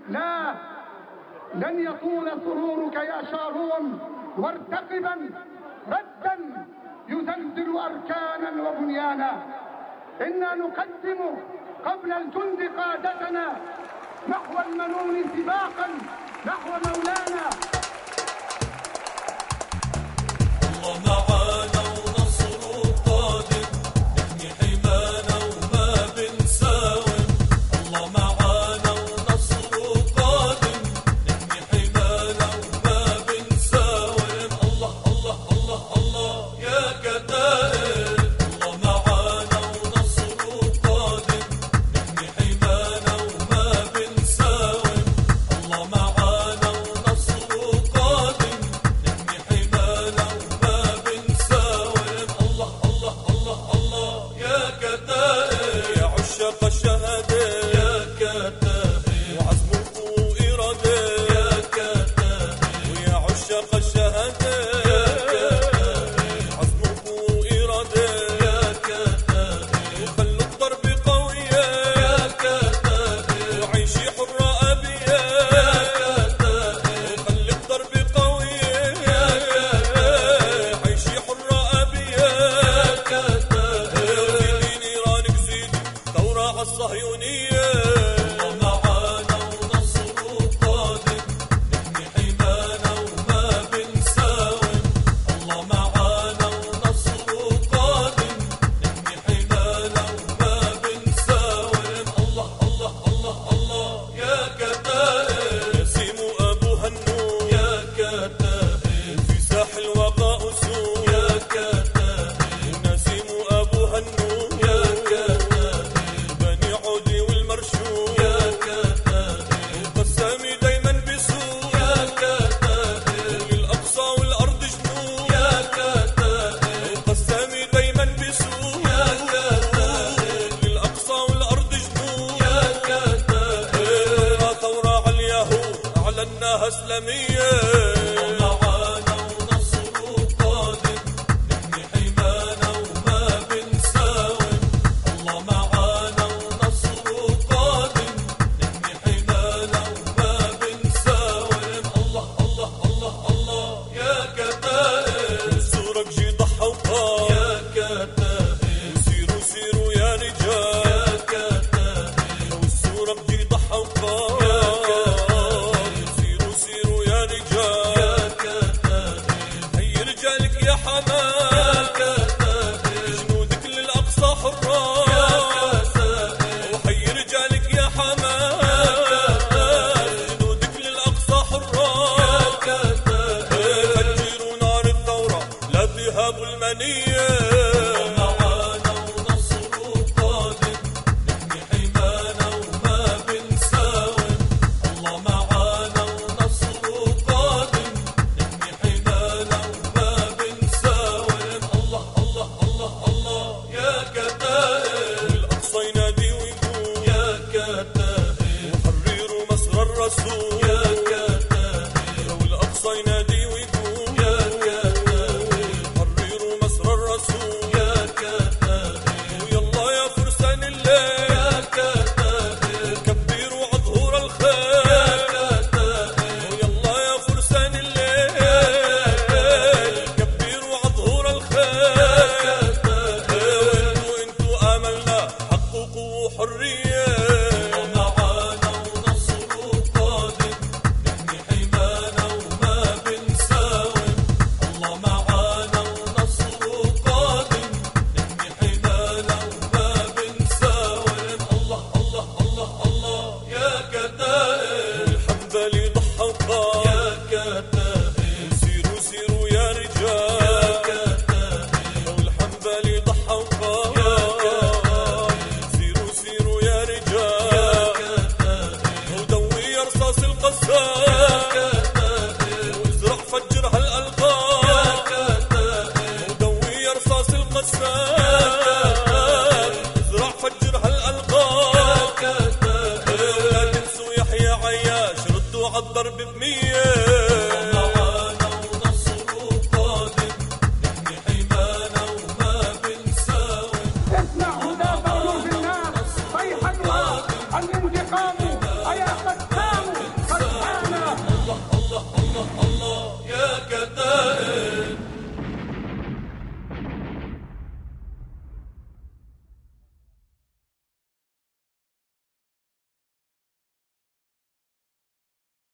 لا، لن يطول سرورك يا شارون، وارتقبا ردا يزلزل أركانا وبنيانا. إنا نقدم قبل الجند قادتنا نحو المنون سباقا نحو مولانا. الله معانا ونصر قادم، نحمي حمانا وما بنساوم. الله معانا ونصر قادم، نحمي حمانا وما بنساوم. الله الله الله الله يا كتائب. الله معانا ونصر قادم، نحمي حمانا وما بنساوم. الله معانا ونصر قادم، نحمي حمانا وما بنساوم. الله الله الله الله يا كتائب. يا عشاق الشهادة يا كتائب، وعزمكم وإرادة يا كتائب. ويا عشاق الشهادة يا كتائب، عزمكم وإرادة يا كتائب. وخلوا الضرب قوية يا كتائب، وعيشي حرة أبية يا كتائب. وخلي الضرب قوية يا كتائب، عيشي حرة أبية يا كتائب. وزيدي نيرانك زيدي ثورة عالصهيونية. الله معانا ونصر قادم، نحمي حمانا وما بنساوم. الله معانا ونصر قادم، نحمي حمانا وما بنساوم. الله الله الله الله يا كتائب. نسيم أبو هنون يا كتائب، في ساحل وقاء سوء يا كتائب. نسيم أبو هنون يا كتائب، بني عودي والمرشوم يا كتائب. وقسامي دايما بسوء يا كتائب، وللأقصى والأرض جنوب يا كتائب. وقسامي دايما بسوء يا كتائب، للأقصى والأرض جنوب يا كتائب. ثورة على اليهود أعلناها إسلامية. معانا ونصر قادم، نحمي حمانا وما بنساوم. الله معانا ونصر قادم، نحمي حمانا وما بنساوم. الله الله الله الله يا كتائب. سورك جي ضحى وقام يا كتائب، وسيروا سيروا يا رجال يا كتائب. والسورك جي ضحى وقام يا كتائب، سيروا سيروا يا رجال يا كتائب. هي رجالك يا حماس يا كتائب، جنودك للأقصى حرار يا كتائب. وحي رجالك يا حماس، جنودك للأقصى حرار يا كتائب. فجروا نار الثورة لا تهاب المنية. معانا ونصر قادم، نحمي حمانا وما بنساوم. الله معانا ونصر قادم، نحمي حمانا وما بنساوم. الله الله الله الله يا كتائب. والأقصى ينادي ويقول يا كتائب، وحرروا مصر الرسول يا كتائب. والأقصى ينادي ويقول يا كتائب، حرروا مصر الرسول يا كتائب. ويلا يا فرسان الليل يا كتائب، كبروا عظهور الخيل يا كتائب. ويلا يا فرسان الليل، كبروا عظهور الخيل يا كتائب. وانتو آملنا حققوا حرية. معانا ونصر قادم، نحمي حمانا وما بنساوم. الله معانا ونصر قادم، نحمي حمانا وما بنساوم. الله الله الله الله يا كتائب. والحنبلي ضحى وقام يا كتائب، سيروا سيروا يا رجال يا كتائب. والحنبلي ضحى وقام يا كتائب، سيروا سيروا يا رجال يا كتائب. ودوي رصاص القسام يا كتائب، وازرع فجر هالألقاب يا كتائب. ودوي رصاص القسام، ازرع فجر هالألقاب يا كتائب. ولا تنسوا يحيى عياش، ردوا عالضرب بمية.